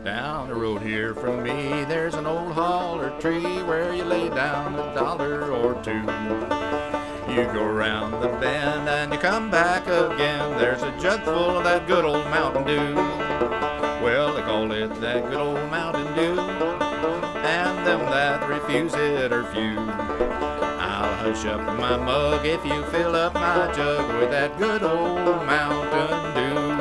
Down the road here from me, there's an old holler tree where you lay down $1 or 2. You go around the bend and you come back again. There's a jug full of that good old Mountain Dew. Well, they call it that good old Mountain Dew, and them that refuse it are few. I'll hush up my mug if you fill up my jug with that good old Mountain Dew.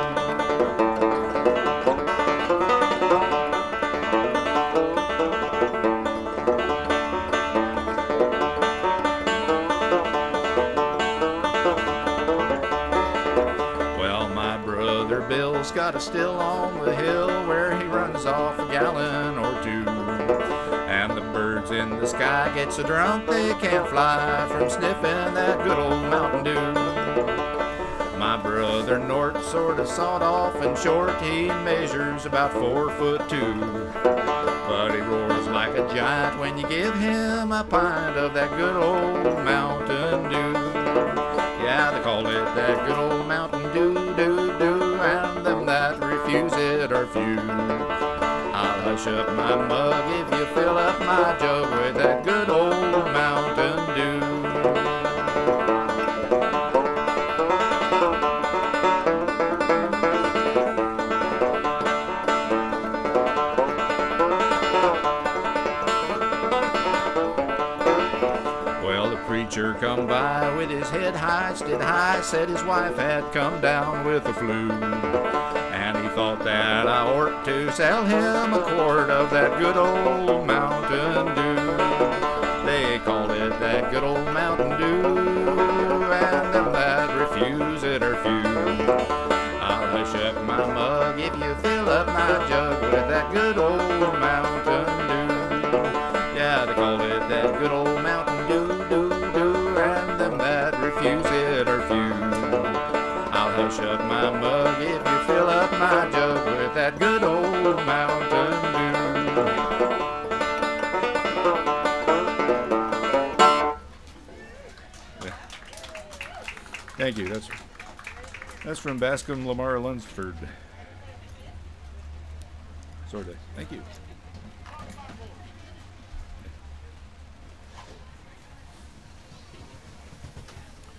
Brother Bill's got a still on the hill where he runs off a gallon or 2. And the birds in the sky get so drunk they can't fly from sniffing that good old Mountain Dew. My brother Nort's sort of sawed off and short. He measures about 4'2". But he roars like a giant when you give him a pint of that good old Mountain Dew. Yeah, they call it that good old Mountain Dew, and them that refuse it are few. I'll hush up my mug if you fill up my jug with that good old Mountain Dew. Well, the preacher come by with his head hoisted high, said his wife had come down with the flu. And he thought that I ought to sell him a quart of that good old Mountain Dew. They call it that good old Mountain Dew, and them that refuse it are few. I'll hush up my mug if you fill up my jug with that good old Mountain Dew. Yeah, they call it that good old Mountain Dew, and them that refuse it are few. I'll hush up my mug if you fill up my jug with that good old Mountain Dew. Yeah. Thank you. That's from Bascom Lamar Lunsford. Sort of. Thank you.